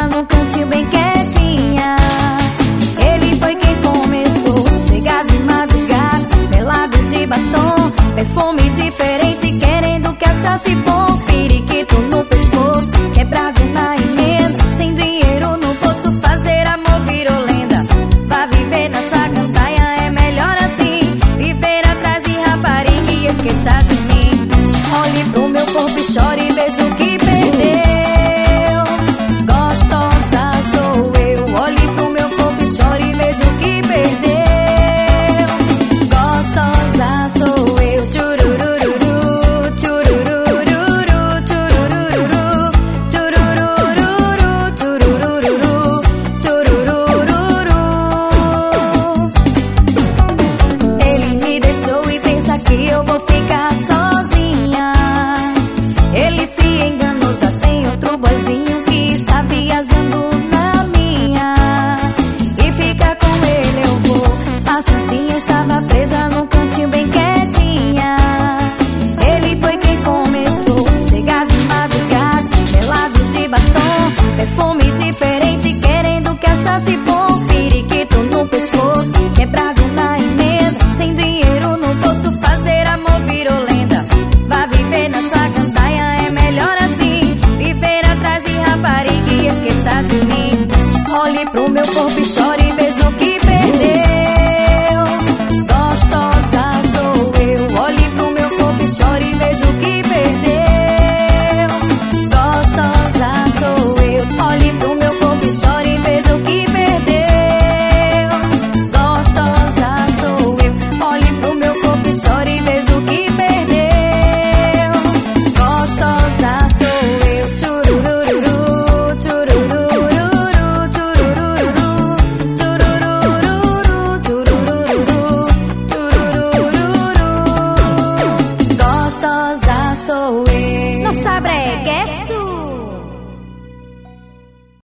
presa num cantinho bem quietinha. Ele foi quem começou, chegar de madrugada, melado de batom, perfume diferente, querendo que achasse bom. Periquito no pescoço, quebrado na emenda, sem dinheiro no bolso, fazer amor virou lenda. Vá viver nessa gandaia, é melhor assim, viver atrás de rapariga e esqueça de mim. Olhe pro meu corpo e chore e veja o que perdeu. Gostosa sou eu. Olhe pro meu corpo e chore e veja o que perdeu. Gostosa sou eu. Tchurururu, tchurururu, tchurururu, tchurururu, tchurururu, tchurururu. Ele me deixou e pensa que eu vou ficar sozinha. Ele se enganou, já tem outro boizinho que está viajando na minha. E ficar com ele eu vou. A santinha estava presa num cantinho bem quietinha. Ele foi quem começou, chegar de madrugada, melado de batom, perfume diferente, querendo que achasse bom.